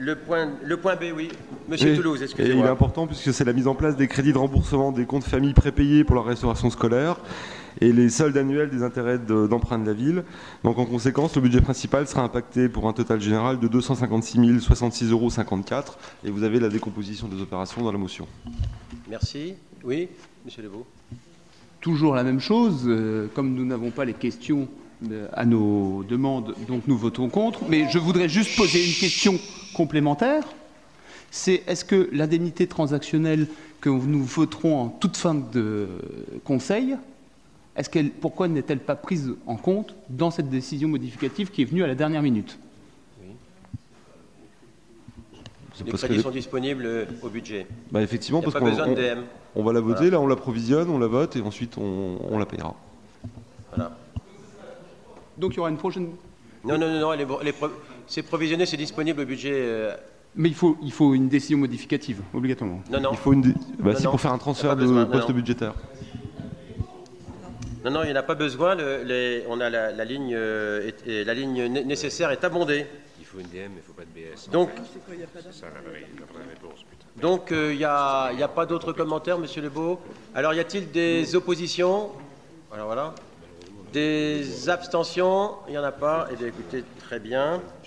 Le point B, oui. Monsieur Toulouse, Et excusez-moi. il est important puisque c'est la mise en place des crédits de remboursement des comptes familles prépayés pour la restauration scolaire et les soldes annuels des intérêts d'emprunt de la ville. Donc en conséquence, le budget principal sera impacté pour un total général de 256 066,54 € et vous avez la décomposition des opérations dans la motion. Merci. Oui, monsieur Lebeau. Toujours la même chose, comme nous n'avons pas les questions à nos demandes, donc nous votons contre. Mais je voudrais juste poser une question complémentaire. C'est est-ce que l'indemnité transactionnelle que nous voterons en toute fin de conseil, pourquoi n'est-elle pas prise en compte dans cette décision modificative qui est venue à la dernière minute? Les crédits sont disponibles au budget. Bah effectivement, parce qu'on va la voter, voilà. Là on la provisionne, on la vote et ensuite on la payera. Voilà. Donc il y aura une prochaine... Non, c'est provisionné, c'est disponible au budget. Mais il faut une décision modificative, obligatoirement. Non. Il faut pour faire un transfert de poste budgétaire. Non, il n'y en a pas besoin. On a la ligne nécessaire est abondée. Il faut une DM, mais il ne faut pas de BS. Donc, il n'y a pas d'autres commentaires, monsieur Lebeau. Alors, y a-t-il des oppositions? Alors, voilà. Des abstentions? Il n'y en a pas. Eh bien, écoutez, très bien.